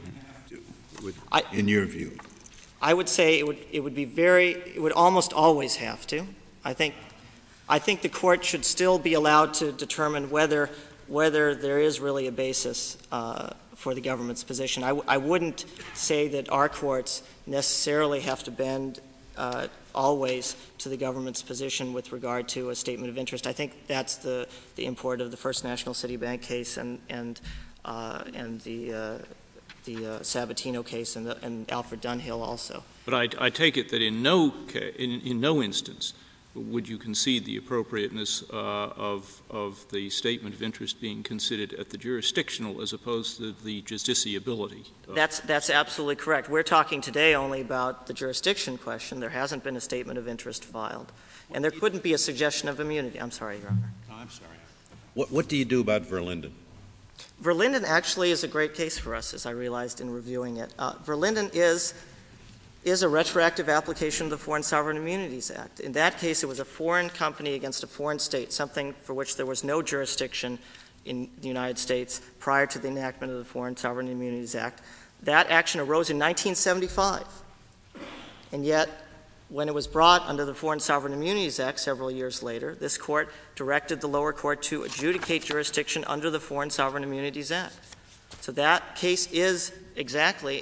In your view? I would say it would almost always have to. I think the Court should still be allowed to determine whether there is really a basis for the government's position. I wouldn't say that our courts necessarily have to bend always to the government's position with regard to a statement of interest. I think that's the import of the First National City Bank case and the Sabatino case and Alfred Dunhill also. But I take it that in no instance would you concede the appropriateness of the statement of interest being considered at the jurisdictional as opposed to the justiciability? That's absolutely correct. We're talking today only about the jurisdiction question. There hasn't been a statement of interest filed. And there couldn't be a suggestion of immunity. I'm sorry, Your Honor. I'm sorry. What do you do about Verlinden? Verlinden actually is a great case for us, as I realized in reviewing it. Verlinden is a retroactive application of the Foreign Sovereign Immunities Act. In that case, it was a foreign company against a foreign state, something for which there was no jurisdiction in the United States prior to the enactment of the Foreign Sovereign Immunities Act. That action arose in 1975. And yet, when it was brought under the Foreign Sovereign Immunities Act several years later, this court directed the lower court to adjudicate jurisdiction under the Foreign Sovereign Immunities Act. So that case is exactly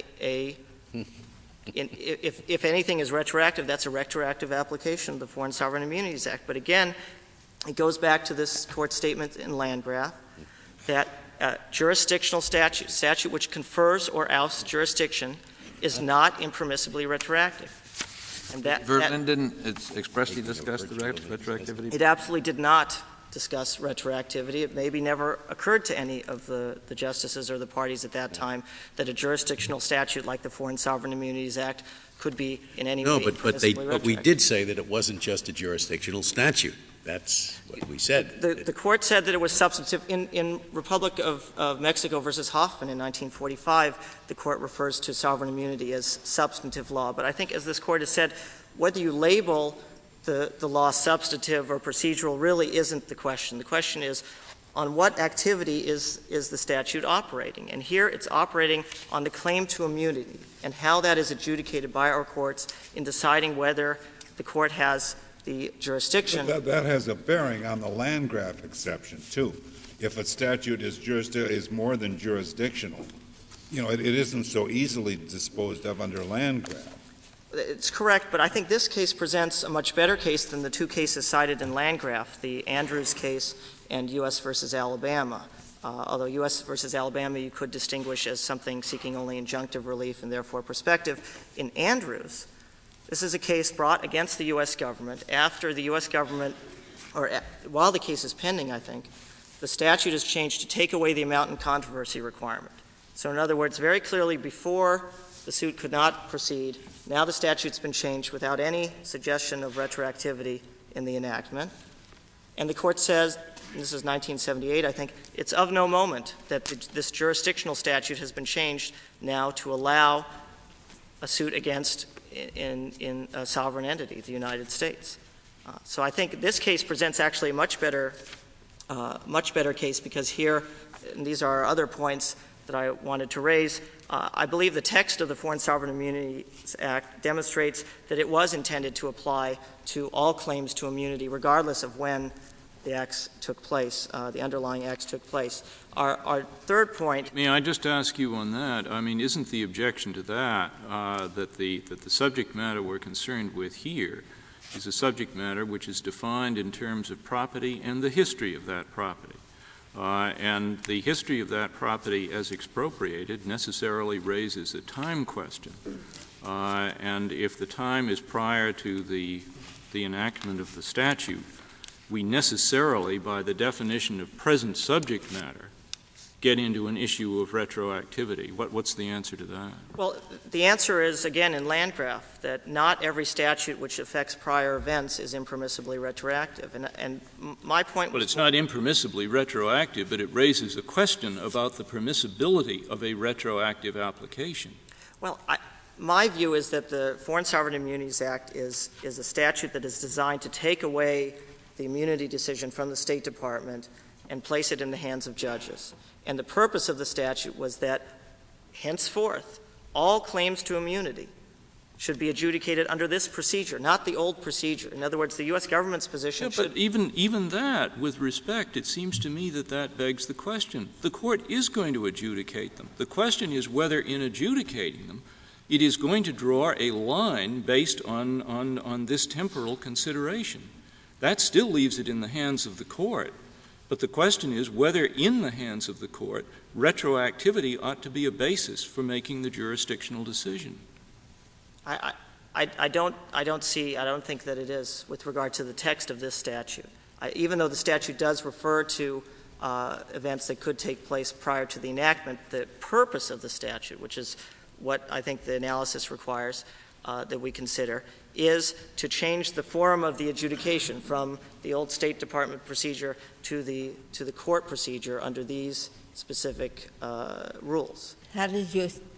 if anything is retroactive, that's a retroactive application of the Foreign Sovereign Immunities Act. But again, it goes back to this court statement in Landgraf that jurisdictional statute which confers or ousts jurisdiction is not impermissibly retroactive. And Verlinden didn't expressly discuss the retroactivity? It absolutely did not discuss retroactivity. It maybe never occurred to any of the justices or the parties at that time that a jurisdictional statute like the Foreign Sovereign Immunities Act could be in any way impermissibly retroactive. But we did say that it wasn't just a jurisdictional statute. That's what we said. The court said that it was substantive. In Republic of Mexico versus Hoffman in 1945, the court refers to sovereign immunity as substantive law. But I think, as this court has said, whether you label the law substantive or procedural really isn't the question. The question is, on what activity is the statute operating? And here it's operating on the claim to immunity and how that is adjudicated by our courts in deciding whether the court has the jurisdiction. But that has a bearing on the Landgraf exception, too. If a statute is more than jurisdictional, it isn't so easily disposed of under Landgraf. It's correct, but I think this case presents a much better case than the two cases cited in Landgraf, the Andrews case and U.S. versus Alabama. Although U.S. versus Alabama you could distinguish as something seeking only injunctive relief and therefore prospective. In Andrews, this is a case brought against the U.S. government after the U.S. government, or while the case is pending, I think, the statute is changed to take away the amount in controversy requirement. So in other words, very clearly before the suit could not proceed, now the statute's been changed without any suggestion of retroactivity in the enactment. And the court says, and this is 1978, I think, it's of no moment that this jurisdictional statute has been changed now to allow a suit against in a sovereign entity, the United States. So I think this case presents actually a much better case because here, and these are other points that I wanted to raise, I believe the text of the Foreign Sovereign Immunities Act demonstrates that it was intended to apply to all claims to immunity regardless of when the acts took place, the underlying acts took place. Our third point— May I just ask you on that? I mean, isn't the objection to that that the subject matter we're concerned with here is a subject matter which is defined in terms of property and the history of that property? And the history of that property as expropriated necessarily raises a time question. And if the time is prior to the enactment of the statute, we necessarily, by the definition of present subject matter, get into an issue of retroactivity. What's the answer to that? Well, the answer is, again, in Landgraf, that not every statute which affects prior events is impermissibly retroactive. And my point was— Well, it's not impermissibly retroactive, but it raises a question about the permissibility of a retroactive application. Well, my view is that the Foreign Sovereign Immunities Act is a statute that is designed to take away the immunity decision from the State Department and place it in the hands of judges. And the purpose of the statute was that, henceforth, all claims to immunity should be adjudicated under this procedure, not the old procedure. In other words, the U.S. government's position should— But even that, with respect, it seems to me that begs the question. The court is going to adjudicate them. The question is whether, in adjudicating them, it is going to draw a line based on this temporal consideration. That still leaves it in the hands of the court. But the question is whether, in the hands of the court, retroactivity ought to be a basis for making the jurisdictional decision. I don't think that it is with regard to the text of this statute. Even though the statute does refer to events that could take place prior to the enactment, the purpose of the statute, which is what I think the analysis requires that we consider, is to change the form of the adjudication from the old State Department procedure to the court procedure under these specific rules. How does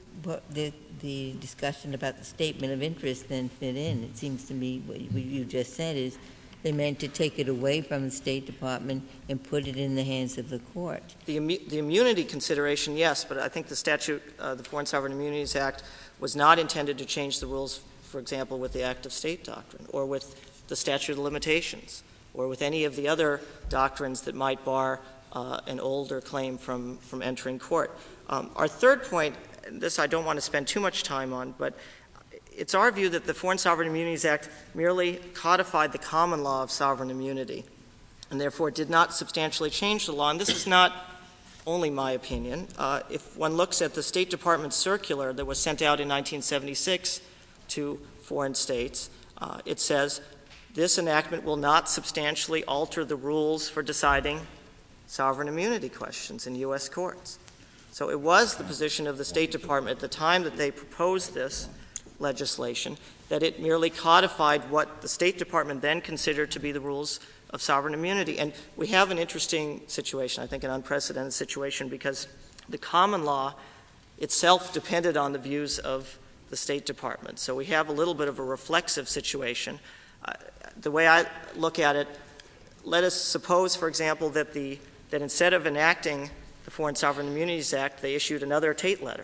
the discussion about the statement of interest then fit in? It seems to me what you just said is they meant to take it away from the State Department and put it in the hands of the court. The immunity consideration, yes, but I think the statute, the Foreign Sovereign Immunities Act, was not intended to change the rules, for example, with the Act of State doctrine or with the statute of limitations or with any of the other doctrines that might bar an older claim from entering court. Our third point, and this I don't want to spend too much time on, but it's our view that the Foreign Sovereign Immunities Act merely codified the common law of sovereign immunity and therefore did not substantially change the law. And this is not only my opinion. If one looks at the State Department circular that was sent out in 1976 to foreign states, it says, this enactment will not substantially alter the rules for deciding sovereign immunity questions in U.S. courts. So it was the position of the State Department at the time that they proposed this legislation that it merely codified what the State Department then considered to be the rules of sovereign immunity. And we have an interesting situation, I think an unprecedented situation, because the common law itself depended on the views of the State Department. So we have a little bit of a reflexive situation. The way I look at it, let us suppose, for example, that instead of enacting the Foreign Sovereign Immunities Act, they issued another Tate letter,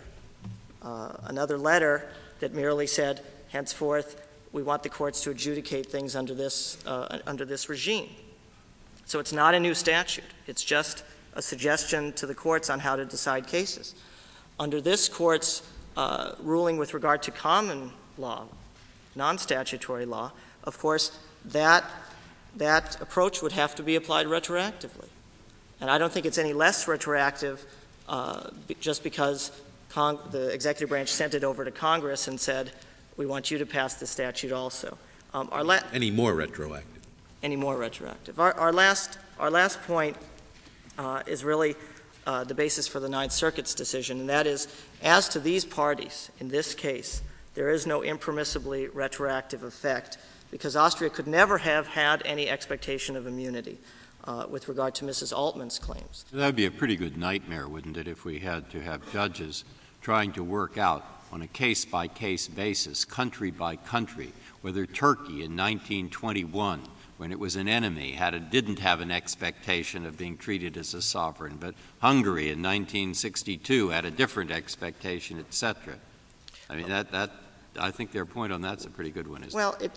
another letter that merely said, henceforth, we want the courts to adjudicate things under this regime. So it's not a new statute. It's just a suggestion to the courts on how to decide cases. Under this court's ruling with regard to common law, non-statutory law, of course, that approach would have to be applied retroactively. And I don't think it's any less retroactive just because the executive branch sent it over to Congress and said, we want you to pass the statute also. Any more retroactive? Any more retroactive. Our last point is really the basis for the Ninth Circuit's decision, and that is, as to these parties, in this case, there is no impermissibly retroactive effect because Austria could never have had any expectation of immunity with regard to Mrs. Altman's claims. That would be a pretty good nightmare, wouldn't it, if we had to have judges trying to work out on a case-by-case basis, country by country, whether Turkey in 1921, when it was an enemy, didn't have an expectation of being treated as a sovereign, but Hungary in 1962 had a different expectation, etc. I mean, I think their point on that's a pretty good one, isn't it? Well,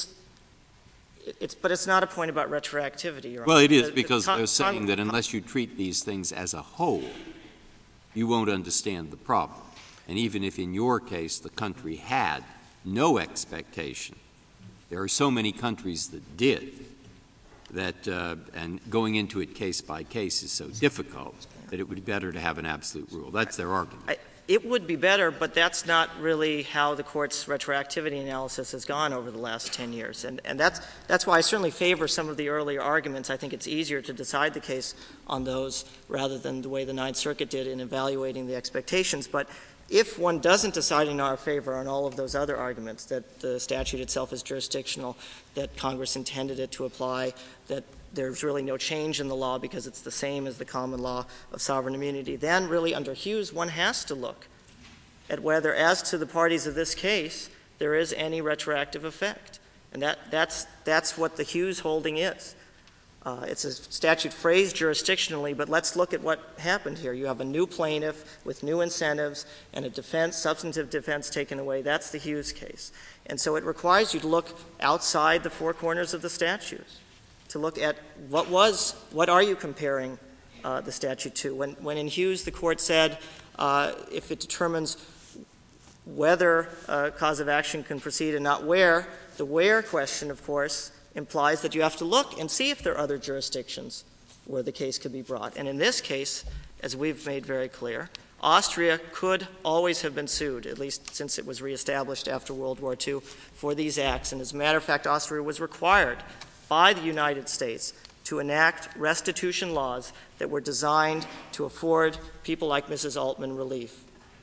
but it's not a point about retroactivity, Your Honor. Well, it is, because they're saying that unless you treat these things as a whole, you won't understand the problem. And even if in your case the country had no expectation, there are so many countries that did, that and going into it case by case is so difficult that it would be better to have an absolute rule. That's their argument. It would be better, but that's not really how the Court's retroactivity analysis has gone over the last 10 years. And that's why I certainly favor some of the earlier arguments. I think it's easier to decide the case on those rather than the way the Ninth Circuit did in evaluating the expectations. But if one doesn't decide in our favor on all of those other arguments, that the statute itself is jurisdictional, that Congress intended it to apply, that there's really no change in the law because it's the same as the common law of sovereign immunity, then really under Hughes one has to look at whether, as to the parties of this case, there is any retroactive effect. And that's what the Hughes holding is. It's a statute phrased jurisdictionally, but let's look at what happened here. You have a new plaintiff with new incentives and a defense, substantive defense taken away. That's the Hughes case. And so it requires you to look outside the four corners of the statute, to look at what are you comparing the statute to. When in Hughes the Court said if it determines whether a cause of action can proceed and not where, the where question, of course, implies that you have to look and see if there are other jurisdictions where the case could be brought. And in this case, as we've made very clear, Austria could always have been sued, at least since it was reestablished after World War II, for these acts. And as a matter of fact, Austria was required by the United States to enact restitution laws that were designed to afford people like Mrs. Altman relief.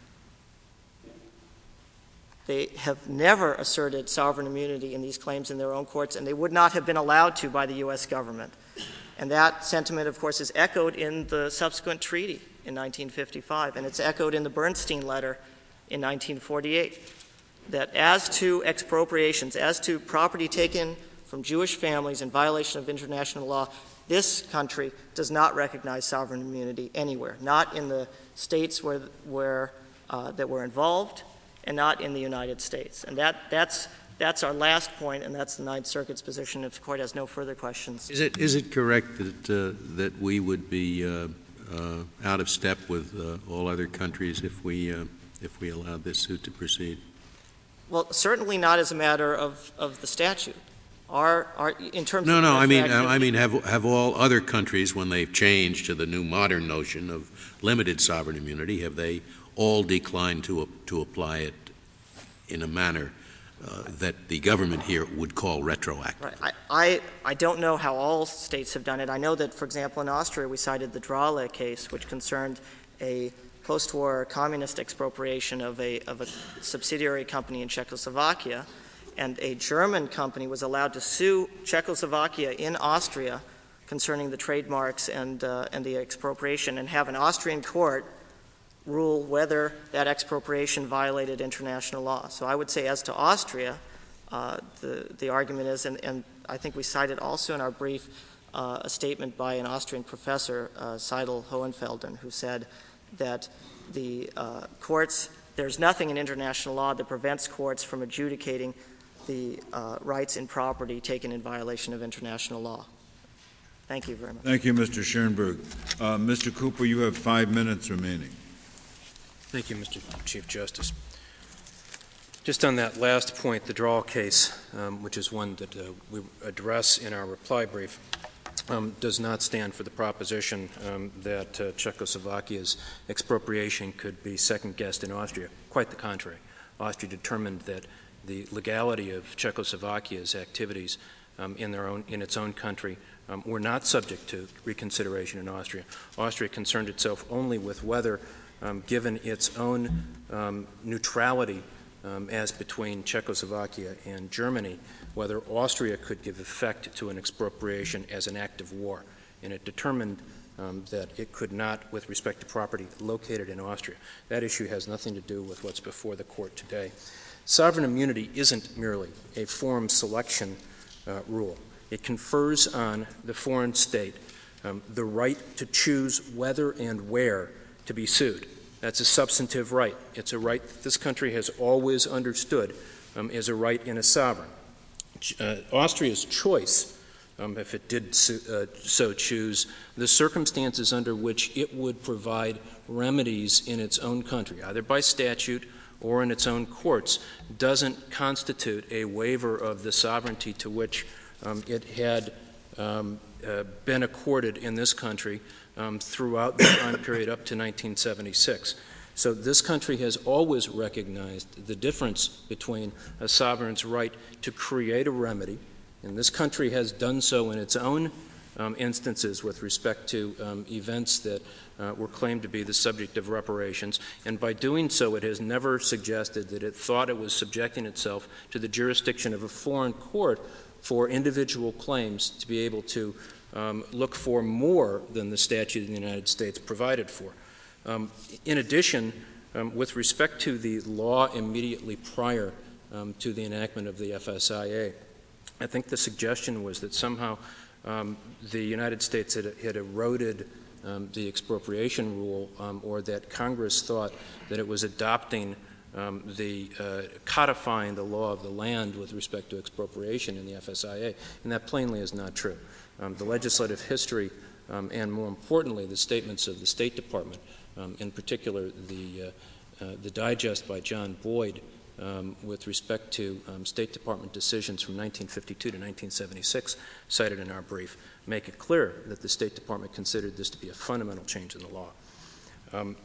They have never asserted sovereign immunity in these claims in their own courts, and they would not have been allowed to by the U.S. government. And that sentiment, of course, is echoed in the subsequent treaty in 1955, and it's echoed in the Bernstein letter in 1948, that as to expropriations, as to property taken from Jewish families in violation of international law, this country does not recognize sovereign immunity anywhere, not in the states that were involved, and not in the United States. And that's our last point, and that's the Ninth Circuit's position. If the Court has no further questions. Is it correct that we would be out of step with all other countries if we allowed this suit to proceed? Well, certainly not as a matter of the statute. In terms no, of I mean, have all other countries, when they've changed to the new modern notion of limited sovereign immunity, have they all declined to apply it in a manner that the government here would call retroactive? Right. I don't know how all states have done it. I know that, for example, in Austria, we cited the Drale case, which concerned a post-war communist expropriation of a subsidiary company in Czechoslovakia, and a German company was allowed to sue Czechoslovakia in Austria concerning the trademarks and the expropriation, and have an Austrian court rule whether that expropriation violated international law. So I would say, as to Austria, the argument is, and I think we cited also in our brief a statement by an Austrian professor, Seidel Hohenfelden, who said that the courts, there's nothing in international law that prevents courts from adjudicating the rights in property taken in violation of international law. Thank you very much. Thank you, Mr. Schoenberg. Mr. Cooper, you have 5 minutes remaining. Thank you, Mr. Chief Justice. Just on that last point, the Drale case, which is one that we address in our reply brief, does not stand for the proposition that Czechoslovakia's expropriation could be second-guessed in Austria. Quite the contrary. Austria determined that the legality of Czechoslovakia's activities in its own country were not subject to reconsideration in Austria. Austria concerned itself only with whether, given its own neutrality as between Czechoslovakia and Germany, whether Austria could give effect to an expropriation as an act of war. And it determined that it could not, with respect to property located in Austria. That issue has nothing to do with what's before the Court today. Sovereign immunity isn't merely a forum selection rule. It confers on the foreign state the right to choose whether and where to be sued. That's a substantive right. It's a right that this country has always understood as a right in a sovereign. Austria's choice, if it did so choose, the circumstances under which it would provide remedies in its own country, either by statute or in its own courts, doesn't constitute a waiver of the sovereignty to which it had been accorded in this country throughout the time period up to 1976. So this country has always recognized the difference between a sovereign's right to create a remedy, and this country has done so in its own instances with respect to events that were claimed to be the subject of reparations, and by doing so it has never suggested that it thought it was subjecting itself to the jurisdiction of a foreign court for individual claims to be able to look for more than the statute in the United States provided for. In addition, with respect to the law immediately prior to the enactment of the FSIA, I think the suggestion was that somehow the United States had eroded the expropriation rule, or that Congress thought that it was adopting codifying the law of the land with respect to expropriation in the FSIA, and that plainly is not true. The legislative history, and more importantly, the statements of the State Department, in particular the digest by John Boyd with respect to State Department decisions from 1952 to 1976, cited in our brief, make it clear that the State Department considered this to be a fundamental change in the law.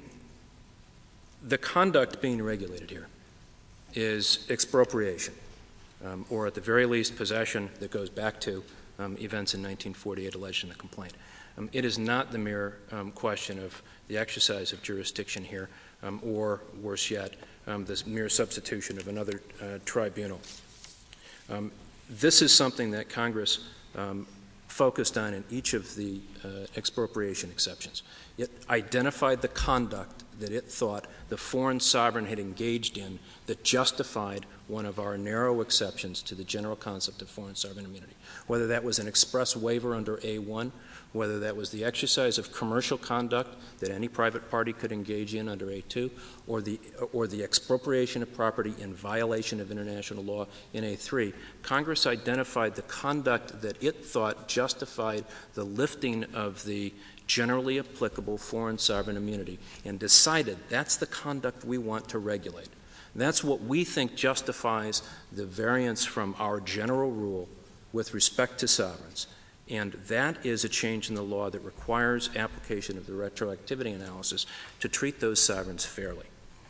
The conduct being regulated here is expropriation, or at the very least possession that goes back to events in 1948 alleged in the complaint. It is not the mere question of the exercise of jurisdiction here, or worse yet, this mere substitution of another tribunal. This is something that Congress focused on in each of the expropriation exceptions. It identified the conduct that it thought the foreign sovereign had engaged in that justified one of our narrow exceptions to the general concept of foreign sovereign immunity, whether that was an express waiver under A1, whether that was the exercise of commercial conduct that any private party could engage in under A2, or the expropriation of property in violation of international law in A3. Congress identified the conduct that it thought justified the lifting of the generally applicable foreign sovereign immunity and decided that's the conduct we want to regulate. That's what we think justifies the variance from our general rule with respect to sovereigns. And that is a change in the law that requires application of the retroactivity analysis to treat those sovereigns fairly.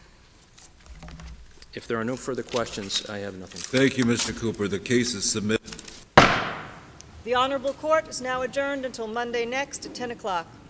If there are no further questions, I have nothing. Thank you, Mr. Cooper. The case is submitted. The Honorable Court is now adjourned until Monday next at 10 o'clock.